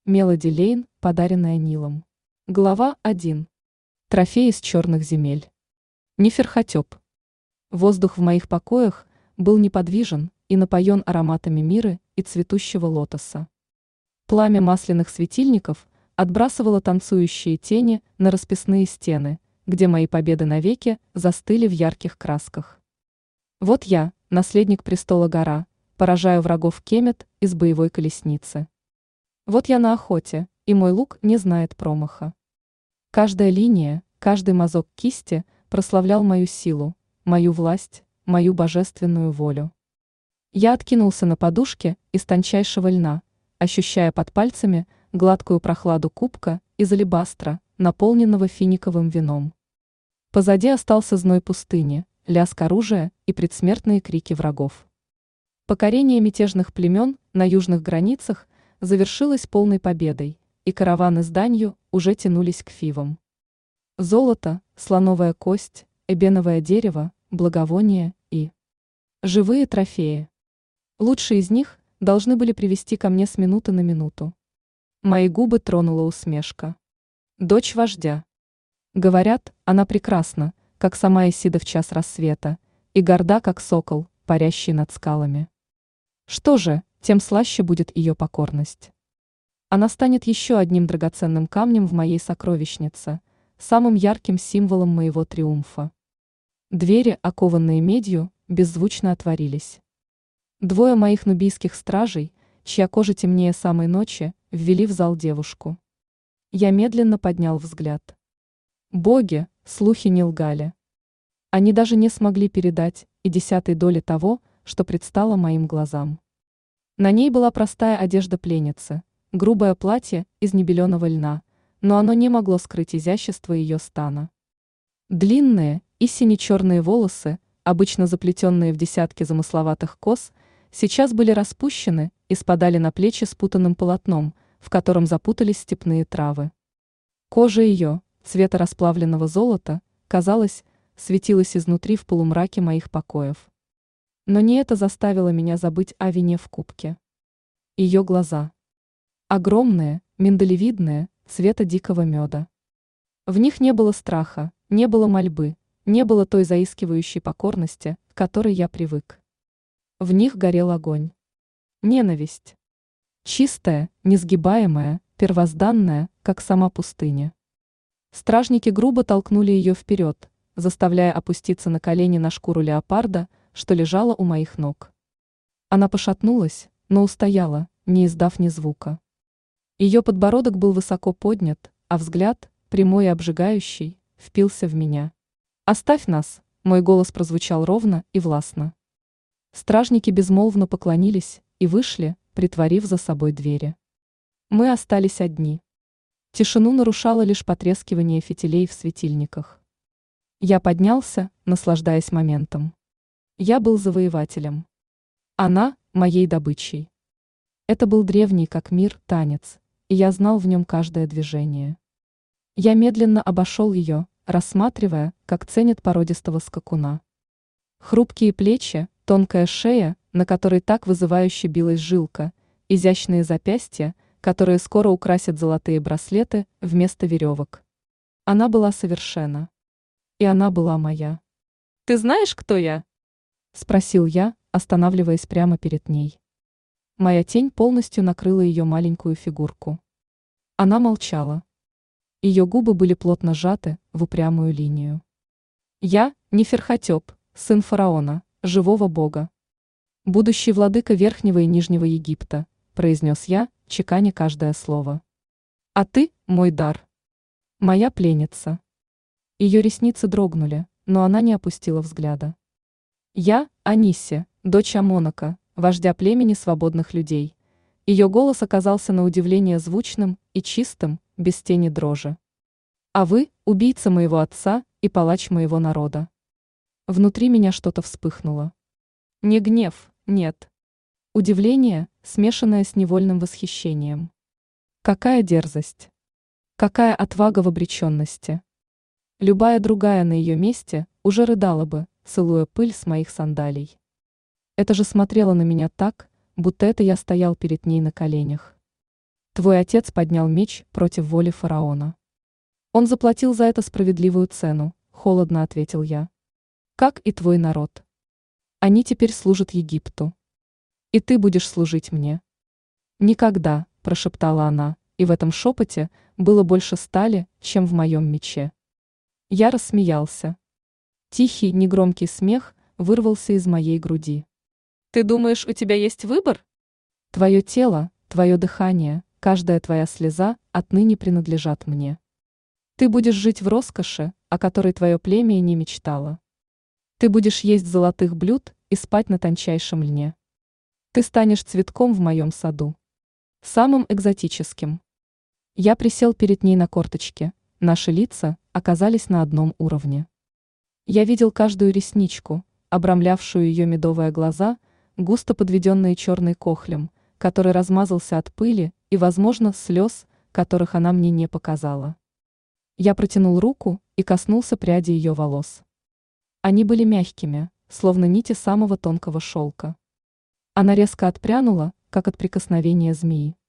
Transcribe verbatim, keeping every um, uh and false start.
Мелоди Лейн, подаренная Нилом. Глава один. Трофей из черных земель. Неферхотеп. Воздух в моих покоях был неподвижен и напоен ароматами миры и цветущего лотоса. Пламя масляных светильников отбрасывало танцующие тени на расписные стены, где мои победы навеки застыли в ярких красках. Вот я, наследник престола гора, поражаю врагов Кемет из боевой колесницы. Вот я на охоте, и мой лук не знает промаха. Каждая линия, каждый мазок кисти прославлял мою силу, мою власть, мою божественную волю. Я откинулся на подушке из тончайшего льна, ощущая под пальцами гладкую прохладу кубка из алебастра, наполненного финиковым вином. Позади остался зной пустыни, лязг оружия и предсмертные крики врагов. Покорение мятежных племен на южных границах завершилось полной победой, и караваны с данью уже тянулись к фивам. Золото, слоновая кость, эбеновое дерево, благовония и живые трофеи. Лучшие из них должны были привести ко мне с минуты на минуту. Мои губы тронула усмешка. Дочь вождя. Говорят, она прекрасна, как сама Исида в час рассвета, и горда, как сокол, парящий над скалами. Что же, тем слаще будет ее покорность. Она станет еще одним драгоценным камнем в моей сокровищнице, самым ярким символом моего триумфа. Двери, окованные медью, беззвучно отворились. Двое моих нубийских стражей, чья кожа темнее самой ночи, ввели в зал девушку. Я медленно поднял взгляд. Боги, слухи не лгали. Они даже не смогли передать и десятой доли того, что предстало моим глазам. На ней была простая одежда пленницы, грубое платье из небеленого льна, но оно не могло скрыть изящество ее стана. Длинные и сине-черные волосы, обычно заплетенные в десятки замысловатых кос, сейчас были распущены и спадали на плечи спутанным полотном, в котором запутались степные травы. Кожа ее, цвета расплавленного золота, казалось, светилась изнутри в полумраке моих покоев. Но не это заставило меня забыть о вине в кубке. Ее глаза. Огромные, миндалевидные, цвета дикого меда. В них не было страха, не было мольбы, не было той заискивающей покорности, к которой я привык. В них горел огонь. Ненависть. Чистая, несгибаемая, первозданная, как сама пустыня. Стражники грубо толкнули ее вперед, заставляя опуститься на колени на шкуру леопарда, что лежала у моих ног. Она пошатнулась, но устояла, не издав ни звука. Ее подбородок был высоко поднят, а взгляд, прямой и обжигающий, впился в меня. «Оставь нас!» – мой голос прозвучал ровно и властно. Стражники безмолвно поклонились и вышли, притворив за собой двери. Мы остались одни. Тишину нарушало лишь потрескивание фитилей в светильниках. Я поднялся, наслаждаясь моментом. Я был завоевателем. Она – моей добычей. Это был древний как мир танец, и я знал в нем каждое движение. Я медленно обошел ее, рассматривая, как ценят породистого скакуна. Хрупкие плечи, тонкая шея, на которой так вызывающе билась жилка, изящные запястья, которые скоро украсят золотые браслеты вместо веревок. Она была совершенна. И она была моя. «Ты знаешь, кто я?» – спросил я, останавливаясь прямо перед ней. Моя тень полностью накрыла ее маленькую фигурку. Она молчала. Ее губы были плотно сжаты в упрямую линию. «Я – Неферхотеп, сын фараона, живого бога. Будущий владыка Верхнего и Нижнего Египта», – произнес я, чеканя каждое слово. «А ты – мой дар. Моя пленница». Ее ресницы дрогнули, но она не опустила взгляда. «Я – Анисе, дочь Амонака, вождя племени свободных людей». Ее голос оказался на удивление звучным и чистым, без тени дрожи. «А вы – убийца моего отца и палач моего народа». Внутри меня что-то вспыхнуло. Не гнев, нет. Удивление, смешанное с невольным восхищением. Какая дерзость! Какая отвага в обреченности! Любая другая на ее месте уже рыдала бы, целуя пыль с моих сандалий. Это же смотрело на меня так, будто это я стоял перед ней на коленях. Твой отец поднял меч против воли фараона. Он заплатил за это справедливую цену, холодно ответил я. Как и твой народ. Они теперь служат Египту. И ты будешь служить мне. Никогда, прошептала она, и в этом шепоте было больше стали, чем в моем мече. Я рассмеялся. Тихий, негромкий смех вырвался из моей груди. Ты думаешь, у тебя есть выбор? Твое тело, твое дыхание, каждая твоя слеза отныне принадлежат мне. Ты будешь жить в роскоши, о которой твое племя и не мечтало. Ты будешь есть золотых блюд и спать на тончайшем льне. Ты станешь цветком в моем саду. Самым экзотическим. Я присел перед ней на корточке, наши лица оказались на одном уровне. Я видел каждую ресничку, обрамлявшую ее медовые глаза, густо подведенные черной кохлем, который размазался от пыли и, возможно, слез, которых она мне не показала. Я протянул руку и коснулся пряди ее волос. Они были мягкими, словно нити самого тонкого шелка. Она резко отпрянула, как от прикосновения змеи.